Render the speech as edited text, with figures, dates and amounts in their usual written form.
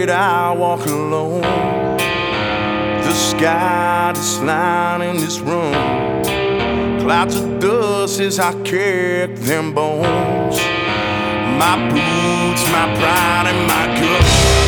afraid I walk alone. The sky is lining this room. Clouds of dust as I kick them bones. My boots, my pride, and my guts.